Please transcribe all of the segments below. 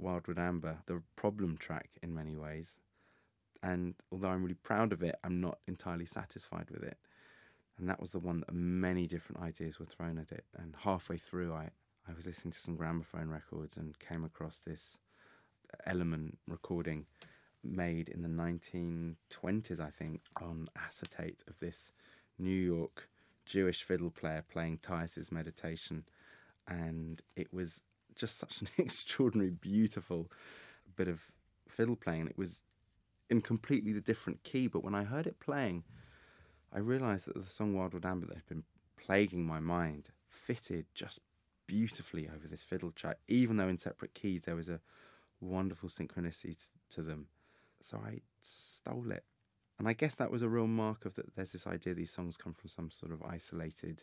Wildwood Amber, the problem track in many ways. And although I'm really proud of it, I'm not entirely satisfied with it. And that was the one that many different ideas were thrown at it. And halfway through, I was listening to some gramophone records and came across this Element recording made in the 1920s, I think, on acetate of this New York Jewish fiddle player playing Tice's Meditation. And it was just such an extraordinary, beautiful bit of fiddle playing. It was in completely the different key, but when I heard it playing, I realised that the song Wildwood Amber that had been plaguing my mind fitted just beautifully over this fiddle track, even though in separate keys there was a wonderful synchronicity to them. So I stole it. And I guess that was a real mark of that. There's this idea these songs come from some sort of isolated,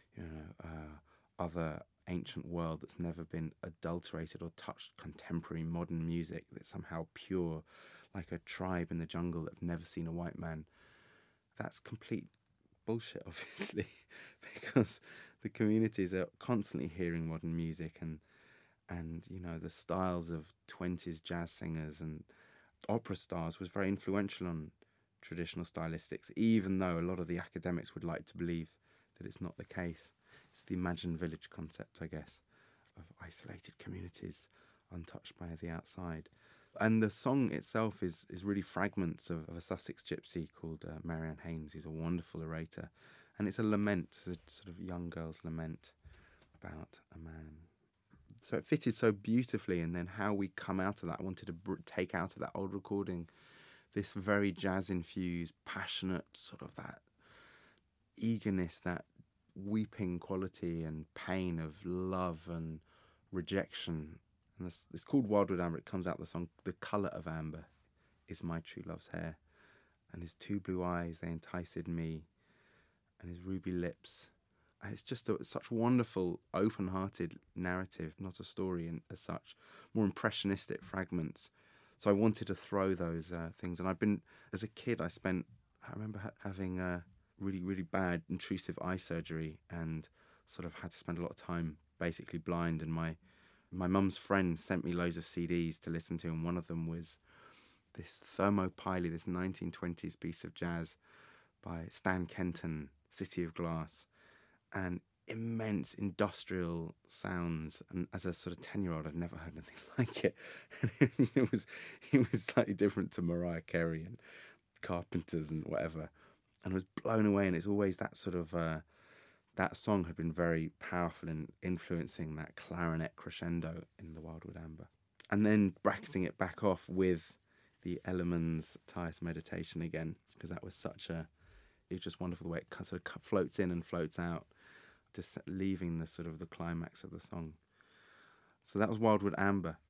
other ancient world that's never been adulterated or touched contemporary modern music, that's somehow pure, like a tribe in the jungle that have never seen a white man. That's complete bullshit, obviously, because the communities are constantly hearing modern music and the styles of 20s jazz singers and opera stars was very influential on traditional stylistics, even though a lot of the academics would like to believe that it's not the case. It's the imagined village concept, I guess, of isolated communities untouched by the outside. And the song itself is really fragments of a Sussex gypsy called Marianne Haynes, who's a wonderful orator. And it's a lament, a sort of young girl's lament about a man. So it fitted so beautifully. And then how we come out of that, I wanted to take out of that old recording this very jazz-infused, passionate, sort of that eagerness, that weeping quality and pain of love and rejection. And it's called Wildwood Amber. It comes out of the song, The Colour of Amber is my true love's hair. And his two blue eyes, they enticed me. And his ruby lips. And it's just such wonderful, open-hearted narrative, not a story as such. More impressionistic fragments. So I wanted to throw those things. And as a kid, I remember having really, really bad intrusive eye surgery and sort of had to spend a lot of time basically blind. And my mum's friend sent me loads of CDs to listen to, and one of them was this Thermopylae, this 1920s piece of jazz by Stan Kenton, City of Glass, and immense industrial sounds. And as a sort of 10-year-old, I'd never heard anything like it. And it was slightly different to Mariah Carey and Carpenters and whatever. And I was blown away. And it's always that sort of that song had been very powerful in influencing that clarinet crescendo in the Wildwood Amber. And then bracketing it back off with the Ellermann's Tice Meditation again, because that was it was just wonderful the way it sort of floats in and floats out, just leaving the sort of the climax of the song. So that was Wildwood Amber.